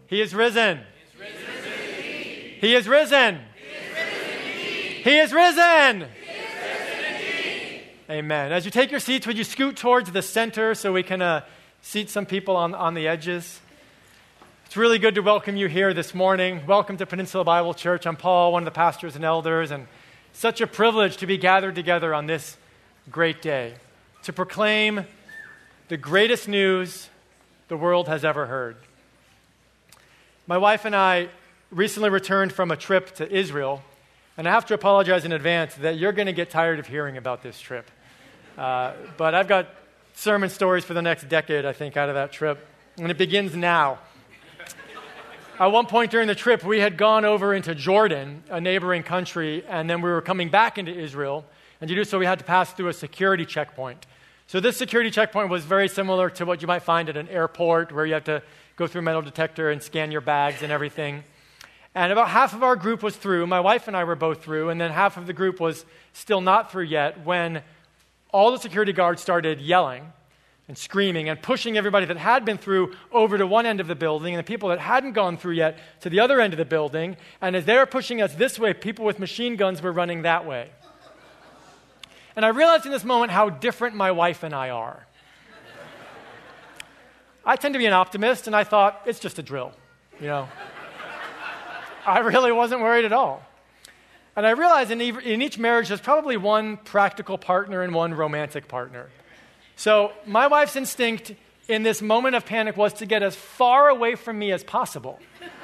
He is risen. He is risen indeed. He is risen. He is risen indeed. He is risen. He is risen indeed. Amen. As you take your seats, would you scoot towards the center so we can seat some people on the edges? It's really good to welcome you here this morning. Welcome to Peninsula Bible Church. I'm Paul, one of the pastors and elders, and such a privilege to be gathered together on this great day to proclaim the greatest news the world has ever heard. My wife and I recently returned from a trip to Israel, and I have to apologize in advance that you're going to get tired of hearing about this trip. But I've got sermon stories for the next decade, I think, out of that trip, and it begins now. At one point during the trip, we had gone over into Jordan, a neighboring country, and then we were coming back into Israel, and to do so, we had to pass through a security checkpoint. So this security checkpoint was very similar to what you might find at an airport, where you have to go through a metal detector and scan your bags and everything. And about half of our group was through. My wife and I were both through, and then half of the group was still not through yet when all the security guards started yelling and screaming and pushing everybody that had been through over to one end of the building and the people that hadn't gone through yet to the other end of the building. And as they were pushing us this way, people with machine guns were running that way. And I realized in this moment how different my wife and I are. I tend to be an optimist, and I thought, it's just a drill, I really wasn't worried at all. And I realized in each marriage, there's probably one practical partner and one romantic partner. So my wife's instinct in this moment of panic was to get as far away from me as possible.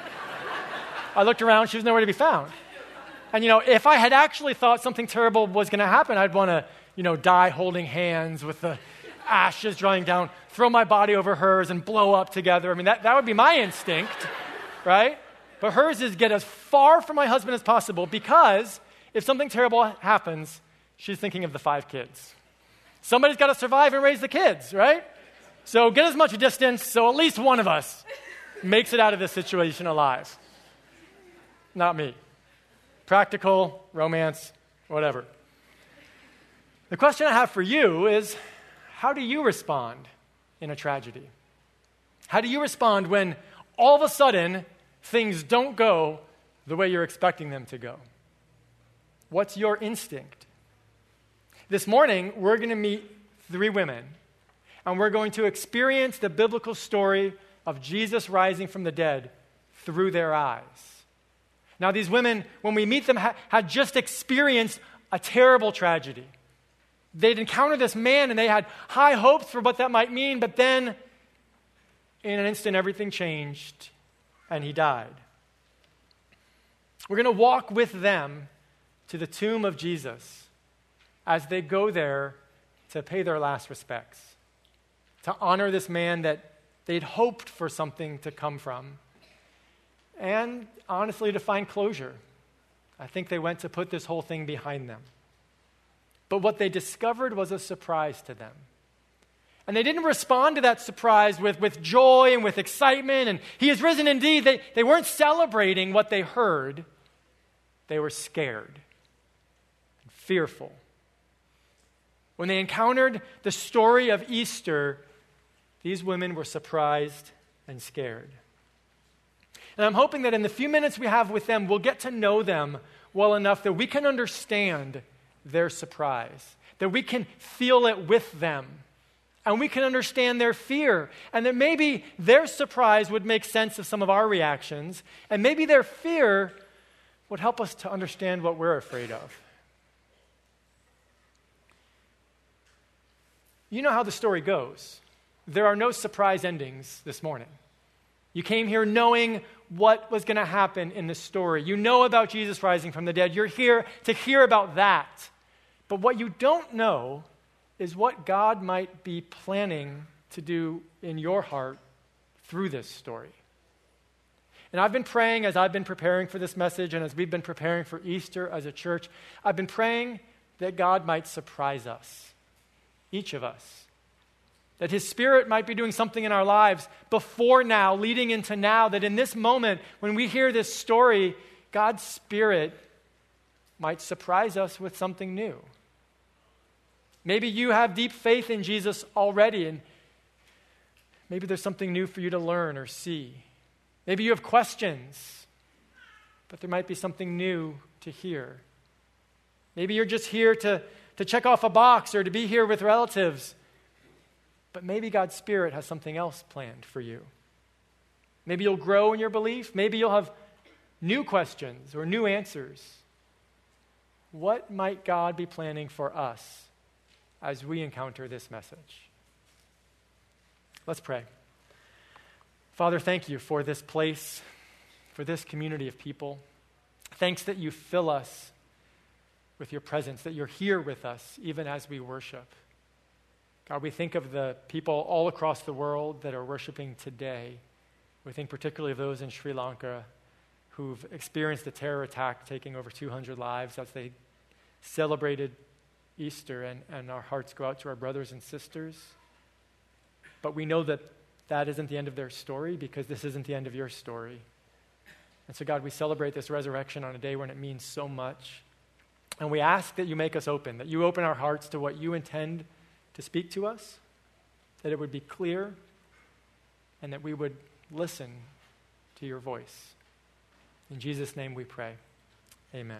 I looked around, she was nowhere to be found. And, if I had actually thought something terrible was going to happen, I'd want to, die holding hands with the ashes drying down, throw my body over hers and blow up together. I mean, that would be my instinct, right? But hers is get as far from my husband as possible because if something terrible happens, she's thinking of the 5 kids. Somebody's got to survive and raise the kids, right? So get as much distance so at least one of us makes it out of this situation alive. Not me. Practical, romance, whatever. The question I have for you is, how do you respond in a tragedy? How do you respond when all of a sudden things don't go the way you're expecting them to go? What's your instinct? This morning, we're going to meet 3 women, and we're going to experience the biblical story of Jesus rising from the dead through their eyes. Now, these women, when we meet them, had just experienced a terrible tragedy. They'd encountered this man, and they had high hopes for what that might mean, but then, in an instant, everything changed, and he died. We're going to walk with them to the tomb of Jesus as they go there to pay their last respects, to honor this man that they'd hoped for something to come from, and honestly, to find closure. I think they went to put this whole thing behind them. But what they discovered was a surprise to them. And they didn't respond to that surprise with joy and with excitement, and he is risen indeed. They weren't celebrating what they heard. They were scared and fearful. When they encountered the story of Easter, these women were surprised and scared. And I'm hoping that in the few minutes we have with them, we'll get to know them well enough that we can understand their surprise, that we can feel it with them, and we can understand their fear, and that maybe their surprise would make sense of some of our reactions, and maybe their fear would help us to understand what we're afraid of. You know how the story goes. There are no surprise endings this morning. You came here knowing what was going to happen in the story. You know about Jesus rising from the dead. You're here to hear about that. But what you don't know is what God might be planning to do in your heart through this story. And I've been praying as I've been preparing for this message and as we've been preparing for Easter as a church, I've been praying that God might surprise us, each of us. That his Spirit might be doing something in our lives before now, leading into now, that in this moment, when we hear this story, God's Spirit might surprise us with something new. Maybe you have deep faith in Jesus already, and maybe there's something new for you to learn or see. Maybe you have questions, but there might be something new to hear. Maybe you're just here to check off a box or to be here with relatives, but maybe God's Spirit has something else planned for you. Maybe you'll grow in your belief. Maybe you'll have new questions or new answers. What might God be planning for us as we encounter this message? Let's pray. Father, thank you for this place, for this community of people. Thanks that you fill us with your presence, that you're here with us even as we worship. God, we think of the people all across the world that are worshiping today. We think particularly of those in Sri Lanka who've experienced a terror attack taking over 200 lives as they celebrated Easter, and our hearts go out to our brothers and sisters. But we know that that isn't the end of their story, because this isn't the end of your story. And so, God, we celebrate this resurrection on a day when it means so much. And we ask that you make us open, that you open our hearts to what you intend to speak to us, that it would be clear, and that we would listen to your voice. In Jesus' name we pray. Amen.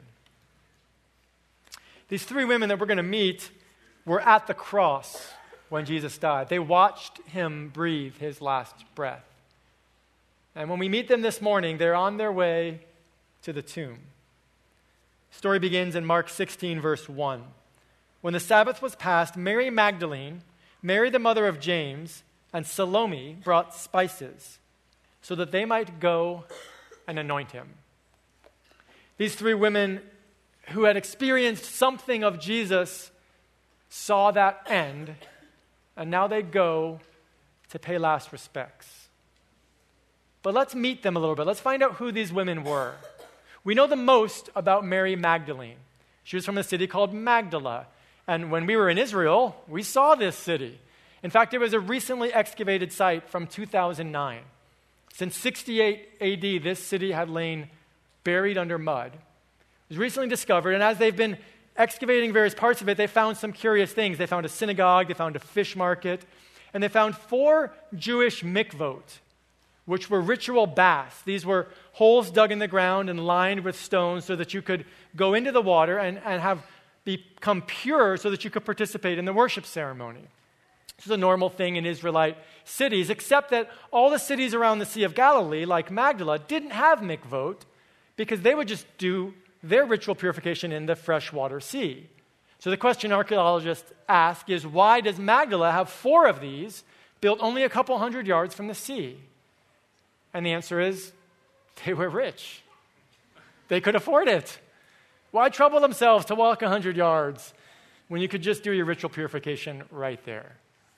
These three women that we're going to meet were at the cross when Jesus died. They watched him breathe his last breath. And when we meet them this morning, they're on their way to the tomb. The story begins in Mark 16, verse 1. When the Sabbath was past, Mary Magdalene, Mary the mother of James, and Salome brought spices so that they might go and anoint him. These three women who had experienced something of Jesus saw that end, and now they go to pay last respects. But let's meet them a little bit. Let's find out who these women were. We know the most about Mary Magdalene. She was from a city called Magdala. And when we were in Israel, we saw this city. In fact, it was a recently excavated site from 2009. Since 68 AD, this city had lain buried under mud. It was recently discovered, and as they've been excavating various parts of it, they found some curious things. They found a synagogue, they found a fish market, and they found 4 Jewish mikvot, which were ritual baths. These were holes dug in the ground and lined with stones so that you could go into the water and have become pure so that you could participate in the worship ceremony. This is a normal thing in Israelite cities, except that all the cities around the Sea of Galilee, like Magdala, didn't have mikvot because they would just do their ritual purification in the freshwater sea. So the question archaeologists ask is, why does Magdala have 4 of these built only a couple hundred yards from the sea? And the answer is, they were rich. They could afford it. Why trouble themselves to walk 100 yards when you could just do your ritual purification right there?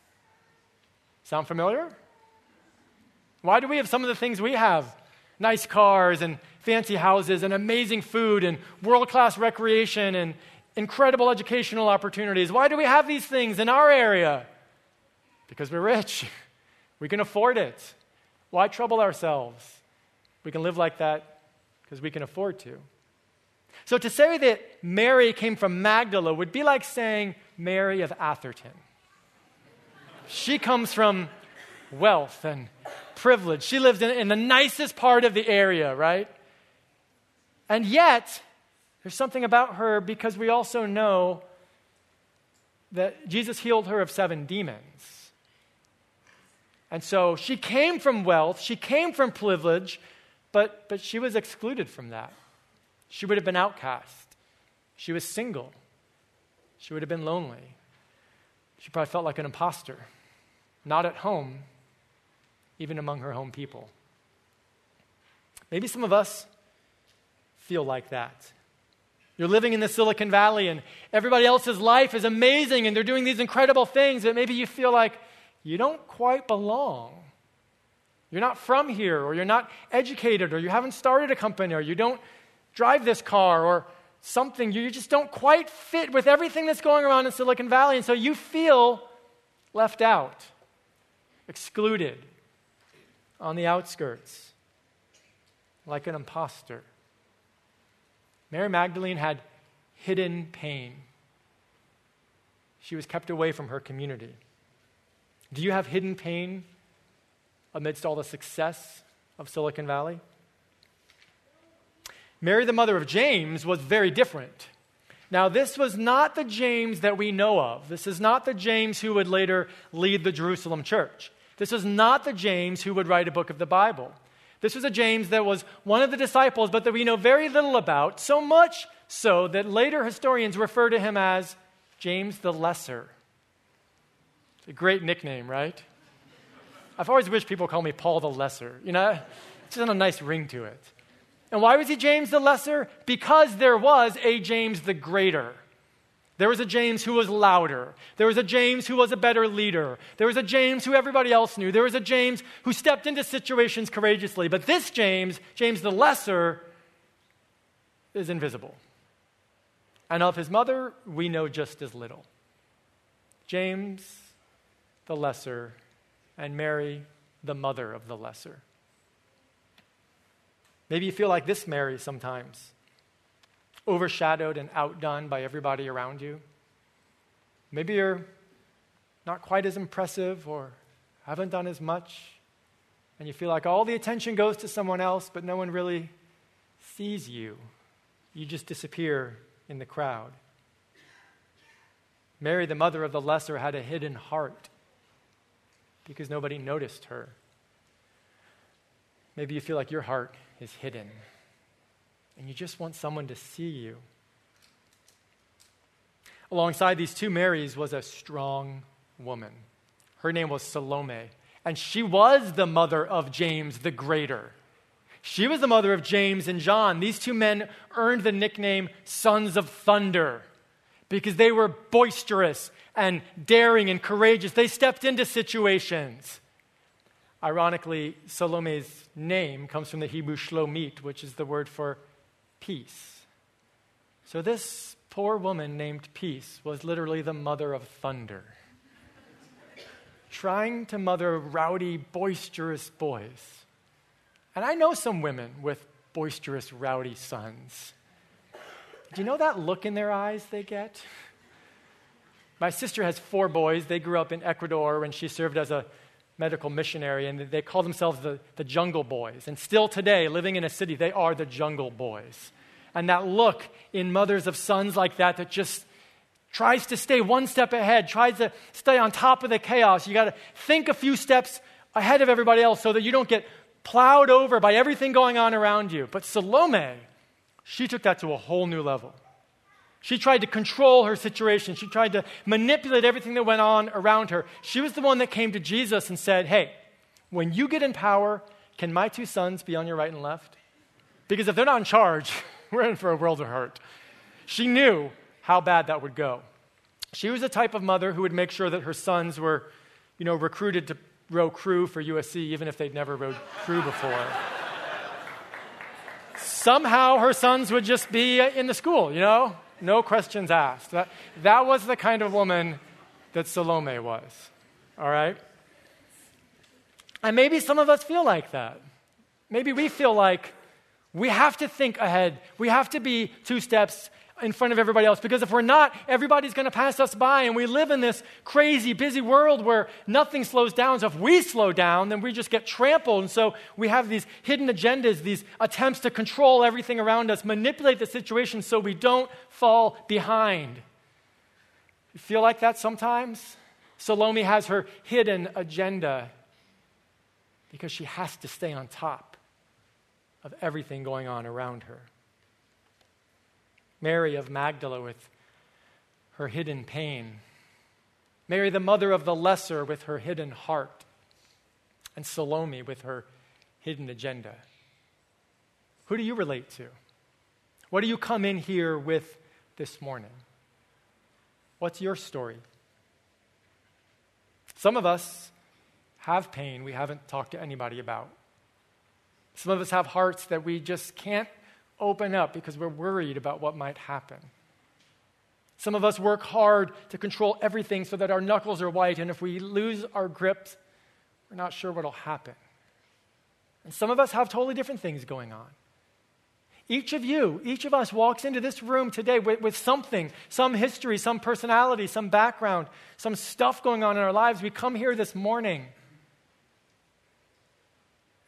Sound familiar? Why do we have some of the things we have? Nice cars and fancy houses and amazing food and world-class recreation and incredible educational opportunities. Why do we have these things in our area? Because we're rich. We can afford it. Why trouble ourselves? We can live like that because we can afford to. So to say that Mary came from Magdala would be like saying Mary of Atherton. She comes from wealth and privilege. She lives in the nicest part of the area, right? And yet, there's something about her because we also know that Jesus healed her of 7 demons. And so she came from wealth, she came from privilege, but she was excluded from that. She would have been outcast. She was single. She would have been lonely. She probably felt like an imposter, not at home, even among her home people. Maybe some of us feel like that. You're living in the Silicon Valley and everybody else's life is amazing and they're doing these incredible things, but maybe you feel like you don't quite belong. You're not from here, or you're not educated, or you haven't started a company, or you don't drive this car, or something. You just don't quite fit with everything that's going around in Silicon Valley, and so you feel left out, excluded, on the outskirts, like an imposter. Mary Magdalene had hidden pain. She was kept away from her community. Do you have hidden pain amidst all the success of Silicon Valley? Mary, the mother of James, was very different. Now, this was not the James that we know of. This is not the James who would later lead the Jerusalem church. This is not the James who would write a book of the Bible. This was a James that was one of the disciples, but that we know very little about, so much so that later historians refer to him as James the Lesser. It's a great nickname, right? I've always wished people call me Paul the Lesser. You know, it's just a nice ring to it. And why was he James the Lesser? Because there was a James the Greater. There was a James who was louder. There was a James who was a better leader. There was a James who everybody else knew. There was a James who stepped into situations courageously. But this James, James the Lesser, is invisible. And of his mother, we know just as little. James the Lesser and Mary, the mother of the Lesser. Maybe you feel like this Mary sometimes, overshadowed and outdone by everybody around you. Maybe you're not quite as impressive or haven't done as much, and you feel like all the attention goes to someone else, but no one really sees you. You just disappear in the crowd. Mary, the mother of the Lesser, had a hidden heart because nobody noticed her. Maybe you feel like your heart is hidden, and you just want someone to see you. Alongside these two Marys was a strong woman. Her name was Salome, and she was the mother of James the Greater. She was the mother of James and John. These two men earned the nickname Sons of Thunder because they were boisterous and daring and courageous. They stepped into situations. Ironically, Salome's name comes from the Hebrew shlomit, which is the word for peace. So this poor woman named Peace was literally the mother of thunder, trying to mother rowdy, boisterous boys. And I know some women with boisterous, rowdy sons. Do you know that look in their eyes they get? My sister has 4 boys. They grew up in Ecuador when she served as a medical missionary, and they call themselves the Jungle Boys. And still today, living in a city, they are the Jungle Boys. And that look in mothers of sons like that just tries to stay one step ahead, tries to stay on top of the chaos. You got to think a few steps ahead of everybody else so that you don't get plowed over by everything going on around you. But Salome, she took that to a whole new level. She tried to control her situation. She tried to manipulate everything that went on around her. She was the one that came to Jesus and said, hey, when you get in power, can my 2 sons be on your right and left? Because if they're not in charge, we're in for a world of hurt. She knew how bad that would go. She was the type of mother who would make sure that her sons were, recruited to row crew for USC, even if they'd never rowed crew before. Somehow her sons would just be in the school, No questions asked. That was the kind of woman that Salome was, all right? And maybe some of us feel like that. Maybe we feel like we have to think ahead. We have to be 2 steps in front of everybody else, because if we're not, everybody's going to pass us by, and we live in this crazy, busy world where nothing slows down. So if we slow down, then we just get trampled. And so we have these hidden agendas, these attempts to control everything around us, manipulate the situation so we don't fall behind. You feel like that sometimes? Salome has her hidden agenda because she has to stay on top of everything going on around her. Mary of Magdala with her hidden pain. Mary, the mother of the Lesser, with her hidden heart. And Salome with her hidden agenda. Who do you relate to? What do you come in here with this morning? What's your story? Some of us have pain we haven't talked to anybody about. Some of us have hearts that we just can't open up because we're worried about what might happen. Some of us work hard to control everything so that our knuckles are white, and if we lose our grips, we're not sure what'll happen. And some of us have totally different things going on. Each of us walks into this room today with something, some history, some personality, some background, some stuff going on in our lives. We come here this morning,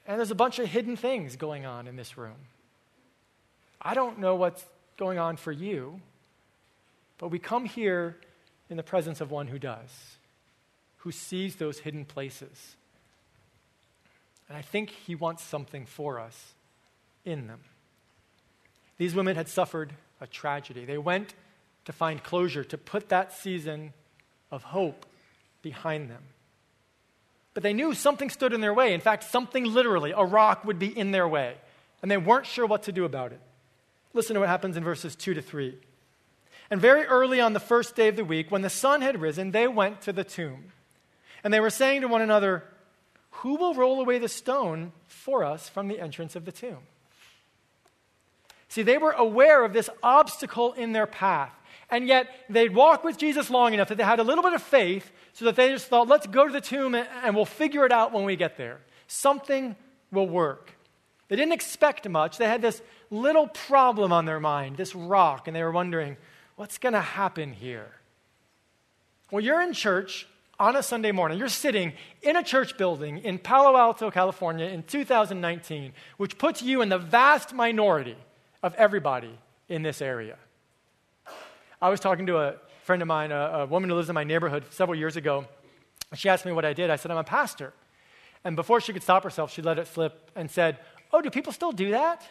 And there's a bunch of hidden things going on in this room. I don't know what's going on for you, but we come here in the presence of one who does, who sees those hidden places. And I think he wants something for us in them. These women had suffered a tragedy. They went to find closure, to put that season of hope behind them. But they knew something stood in their way. In fact, something literally, a rock, would be in their way. And they weren't sure what to do about it. Listen to what happens in verses 2-3. And very early on the first day of the week, when the sun had risen, they went to the tomb. And they were saying to one another, "Who will roll away the stone for us from the entrance of the tomb?" See, they were aware of this obstacle in their path. And yet, they'd walked with Jesus long enough that they had a little bit of faith so that they just thought, let's go to the tomb and we'll figure it out when we get there. Something will work. They didn't expect much. They had this little problem on their mind, this rock, and they were wondering, what's going to happen here? Well, you're in church on a Sunday morning. You're sitting in a church building in Palo Alto, California in 2019, which puts you in the vast minority of everybody in this area. I was talking to a friend of mine, a woman who lives in my neighborhood several years ago. She asked me what I did. I said, I'm a pastor. And before she could stop herself, she let it slip and said, "Oh, do people still do that?"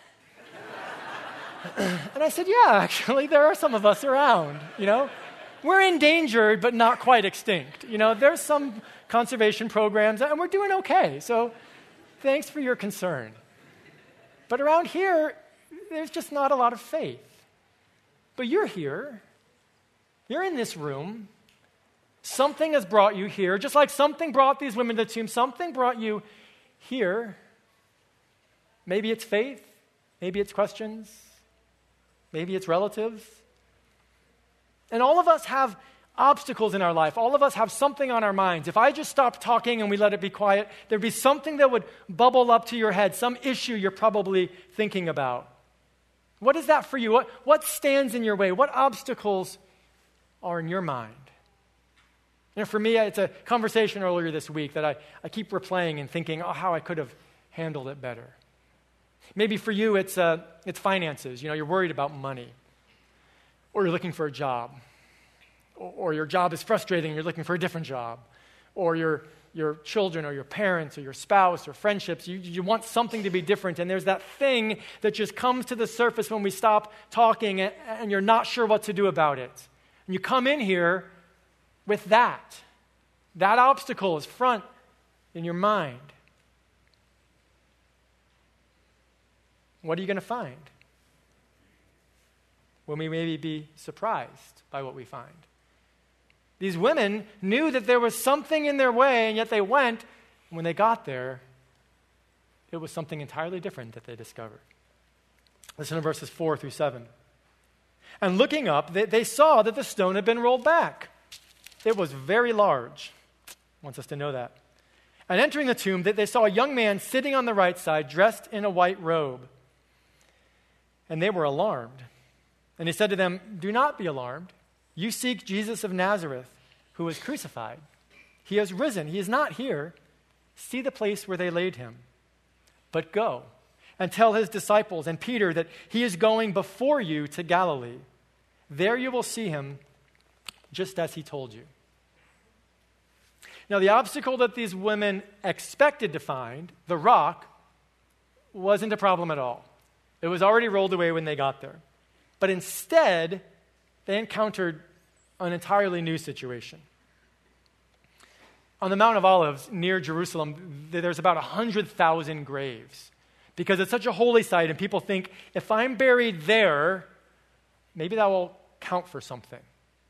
And I said, yeah, actually, there are some of us around, We're endangered, but not quite extinct. There's some conservation programs, and we're doing okay. So thanks for your concern. But around here, there's just not a lot of faith. But you're here. You're in this room. Something has brought you here, just like something brought these women to the tomb. Something brought you here. Maybe it's faith. Maybe it's questions. Maybe it's relatives. And all of us have obstacles in our life. All of us have something on our minds. If I just stopped talking and we let it be quiet, there'd be something that would bubble up to your head, some issue you're probably thinking about. What is that for you? What stands in your way? What obstacles are in your mind? For me, it's a conversation earlier this week that I keep replaying and thinking, how I could have handled it better. Maybe for you, it's finances. You're worried about money. Or you're looking for a job. Or your job is frustrating, you're looking for a different job. Or your children or your parents or your spouse or friendships, you want something to be different. And there's that thing that just comes to the surface when we stop talking and you're not sure what to do about it. And you come in here with that. That obstacle is front in your mind. What are you going to find? When we maybe be surprised by what we find. These women knew that there was something in their way, and yet they went, and when they got there, it was something entirely different that they discovered. Listen to verses 4-7. And looking up, they saw that the stone had been rolled back. It was very large. Wants us to know that. And entering the tomb, they saw a young man sitting on the right side, dressed in a white robe. And they were alarmed. And he said to them, "Do not be alarmed. You seek Jesus of Nazareth, who was crucified. He has risen. He is not here. See the place where they laid him. But go and tell his disciples and Peter that he is going before you to Galilee. There you will see him just as he told you." Now, the obstacle that these women expected to find, the rock, wasn't a problem at all. It was already rolled away when they got there. But instead, they encountered an entirely new situation. On the Mount of Olives, near Jerusalem, there's about 100,000 graves because it's such a holy site, and people think, if I'm buried there, maybe that will count for something.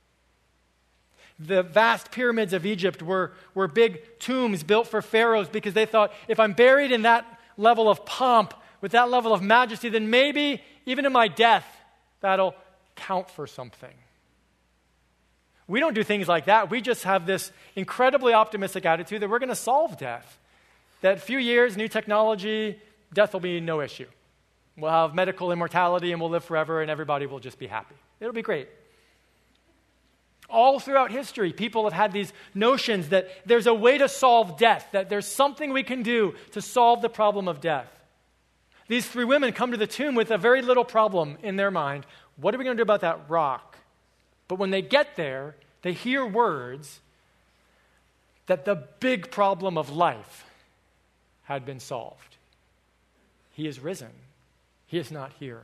The vast pyramids of Egypt were big tombs built for pharaohs because they thought, if I'm buried in that level of pomp, with that level of majesty, then maybe, even in my death, that'll count for something. We don't do things like that. We just have this incredibly optimistic attitude that we're going to solve death. That a few years, new technology, death will be no issue. We'll have medical immortality and we'll live forever and everybody will just be happy. It'll be great. All throughout history, people have had these notions that there's a way to solve death, that there's something we can do to solve the problem of death. These three women come to the tomb with a very little problem in their mind. What are we going to do about that rock? But when they get there, they hear words that the big problem of life had been solved. He is risen. He is not here.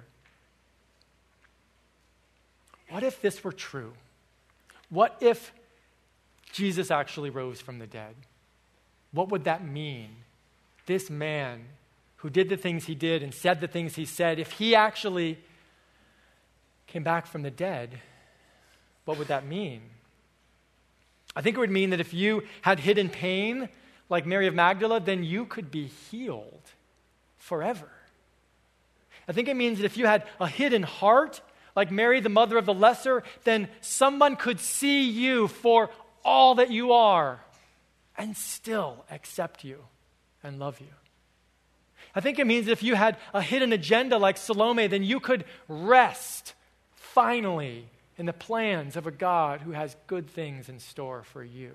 What if this were true? What if Jesus actually rose from the dead? What would that mean? This man who did the things he did and said the things he said, if he actually came back from the dead, what would that mean? I think it would mean that if you had hidden pain like Mary of Magdala, then you could be healed forever. I think it means that if you had a hidden heart like Mary, the mother of the lesser, then someone could see you for all that you are and still accept you and love you. I think it means that if you had a hidden agenda like Salome, then you could rest finally in the plans of a God who has good things in store for you.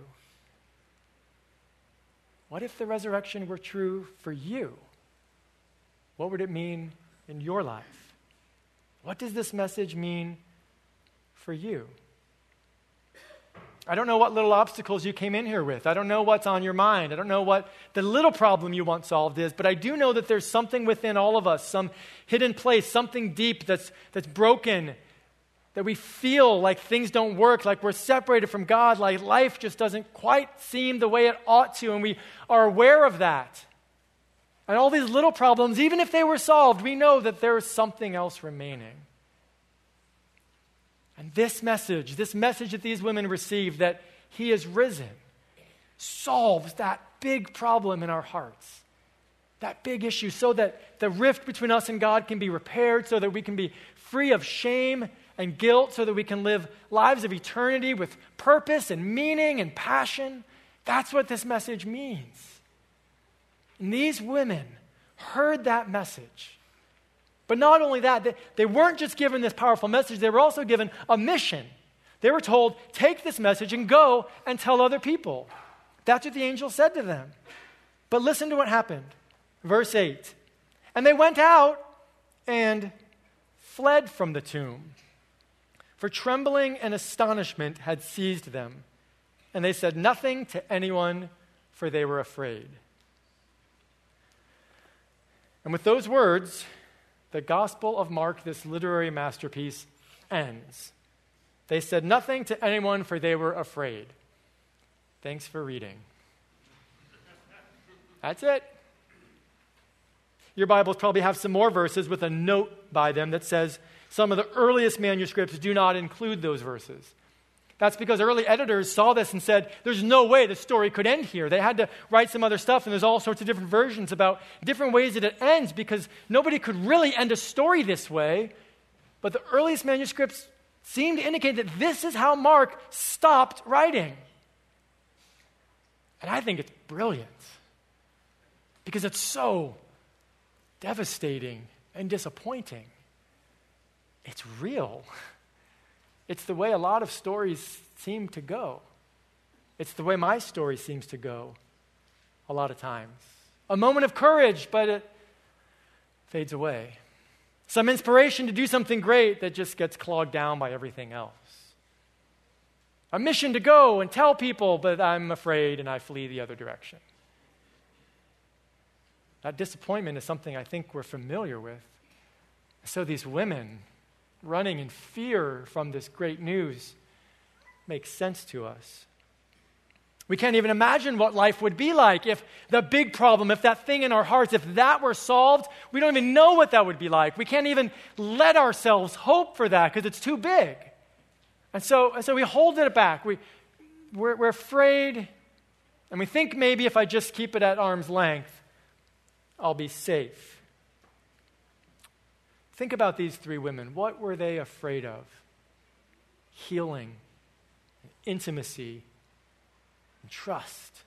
What if the resurrection were true for you? What would it mean in your life? What does this message mean for you? I don't know what little obstacles you came in here with. I don't know what's on your mind. I don't know what the little problem you want solved is, but I do know that there's something within all of us, some hidden place, something deep that's broken, that we feel like things don't work, like we're separated from God, like life just doesn't quite seem the way it ought to, and we are aware of that. And all these little problems, even if they were solved, we know that there is something else remaining. And this message that these women received, that he is risen, solves that big problem in our hearts, that big issue, so that the rift between us and God can be repaired, so that we can be free of shame and guilt, so that we can live lives of eternity with purpose and meaning and passion. That's what this message means. And these women heard that message. But not only that, they weren't just given this powerful message, they were also given a mission. They were told, take this message and go and tell other people. That's what the angel said to them. But listen to what happened. Verse 8. And they went out and fled from the tomb, for trembling and astonishment had seized them. And they said nothing to anyone, for they were afraid. And with those words, the Gospel of Mark, this literary masterpiece, ends. They said nothing to anyone, for they were afraid. Thanks for reading. That's it. Your Bibles probably have some more verses with a note by them that says some of the earliest manuscripts do not include those verses. That's because early editors saw this and said, there's no way the story could end here. They had to write some other stuff, and there's all sorts of different versions about different ways that it ends, because nobody could really end a story this way. But the earliest manuscripts seem to indicate that this is how Mark stopped writing. And I think it's brilliant, because it's so devastating and disappointing. It's real. It's the way a lot of stories seem to go. It's the way my story seems to go a lot of times. A moment of courage, but it fades away. Some inspiration to do something great that just gets clogged down by everything else. A mission to go and tell people, but I'm afraid and I flee the other direction. That disappointment is something I think we're familiar with. So these women running in fear from this great news makes sense to us. We can't even imagine what life would be like if the big problem, if that thing in our hearts, if that were solved. We don't even know what that would be like. We can't even let ourselves hope for that because it's too big. And so we hold it back. We're afraid, and we think maybe if I just keep it at arm's length, I'll be safe. Think about these three women. What were they afraid of? Healing, intimacy, and trust.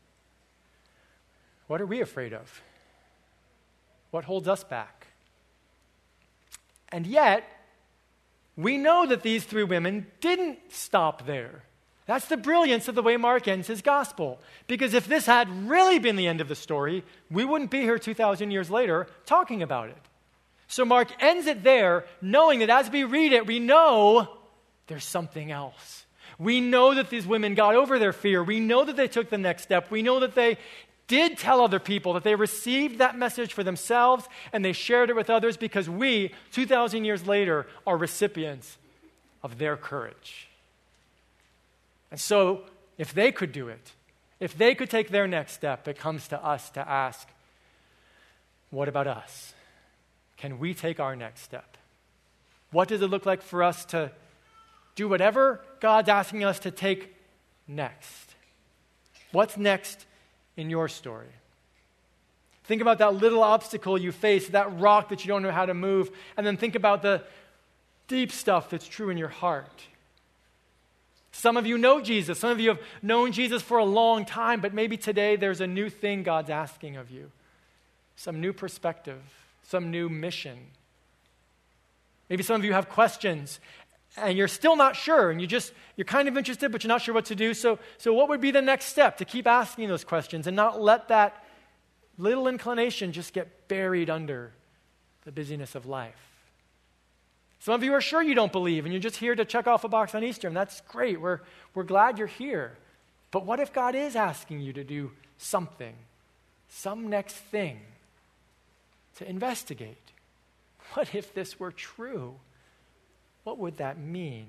What are we afraid of? What holds us back? And yet, we know that these three women didn't stop there. That's the brilliance of the way Mark ends his gospel. Because if this had really been the end of the story, we wouldn't be here 2,000 years later talking about it. So Mark ends it there, knowing that as we read it, we know there's something else. We know that these women got over their fear. We know that they took the next step. We know that they did tell other people, that they received that message for themselves and they shared it with others, because we, 2,000 years later, are recipients of their courage. And so, if they could do it, if they could take their next step, it comes to us to ask, what about us? Can we take our next step? What does it look like for us to do whatever God's asking us to take next? What's next in your story? Think about that little obstacle you face, that rock that you don't know how to move, and then think about the deep stuff that's true in your heart. Some of you know Jesus. Some of you have known Jesus for a long time, but maybe today there's a new thing God's asking of you. Some new perspective, some new mission. Maybe some of you have questions and you're still not sure, and you're kind of interested, but you're not sure what to do. So what would be the next step to keep asking those questions and not let that little inclination just get buried under the busyness of life? Some of you are sure you don't believe, and you're just here to check off a box on Easter, and that's great. We're glad you're here. But what if God is asking you to do something, some next thing, to investigate? What if this were true? What would that mean?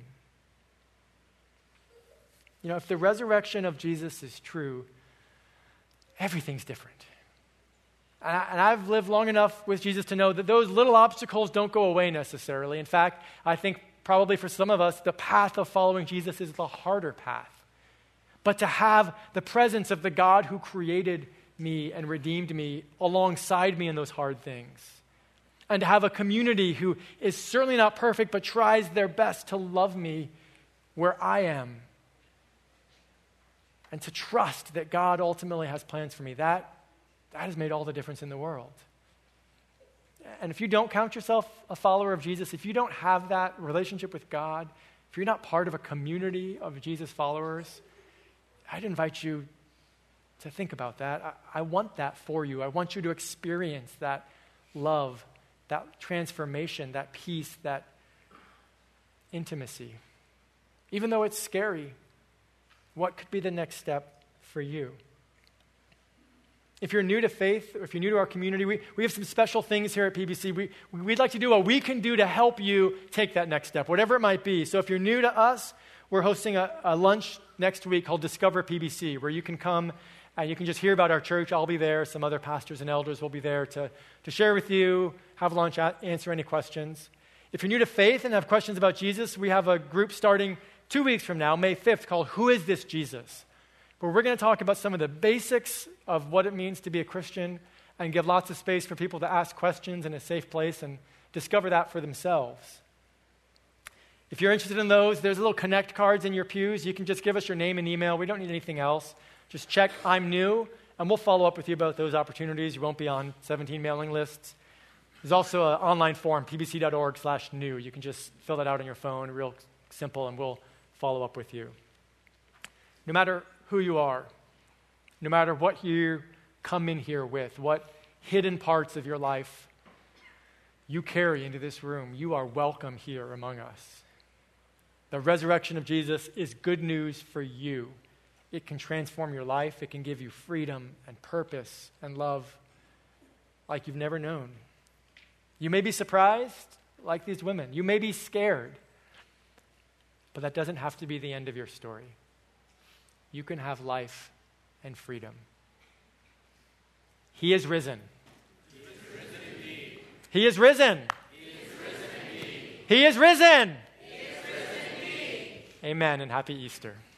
You know, if the resurrection of Jesus is true, everything's different. And I've lived long enough with Jesus to know that those little obstacles don't go away necessarily. In fact, I think probably for some of us, the path of following Jesus is the harder path. But to have the presence of the God who created me and redeemed me alongside me in those hard things, and to have a community who is certainly not perfect but tries their best to love me where I am, and to trust that God ultimately has plans for me, that has made all the difference in the world. And if you don't count yourself a follower of Jesus, if you don't have that relationship with God, if you're not part of a community of Jesus followers, I'd invite you to think about that. I want that for you. I want you to experience that love, that transformation, that peace, that intimacy. Even though it's scary, what could be the next step for you? If you're new to faith, or if you're new to our community, we have some special things here at PBC. We'd like to do what we can do to help you take that next step, whatever it might be. So if you're new to us, we're hosting a lunch next week called Discover PBC, where you can come and you can just hear about our church. I'll be there. Some other pastors and elders will be there to share with you, have lunch, answer any questions. If you're new to faith and have questions about Jesus, we have a group starting 2 weeks from now, May 5th, called Who is This Jesus? Where we're going to talk about some of the basics of what it means to be a Christian and give lots of space for people to ask questions in a safe place and discover that for themselves. If you're interested in those, there's little connect cards in your pews. You can just give us your name and email. We don't need anything else. Just check I'm new, and we'll follow up with you about those opportunities. You won't be on 17 mailing lists. There's also an online form, pbc.org/new. You can just fill that out on your phone, real simple, and we'll follow up with you. No matter who you are, no matter what you come in here with, what hidden parts of your life you carry into this room, you are welcome here among us. The resurrection of Jesus is good news for you. It can transform your life. It can give you freedom and purpose and love like you've never known. You may be surprised, like these women. You may be scared, but that doesn't have to be the end of your story. You can have life and freedom. He is risen. He is risen indeed. He is risen. He is risen indeed. He is risen. He is risen indeed. Amen, and happy Easter.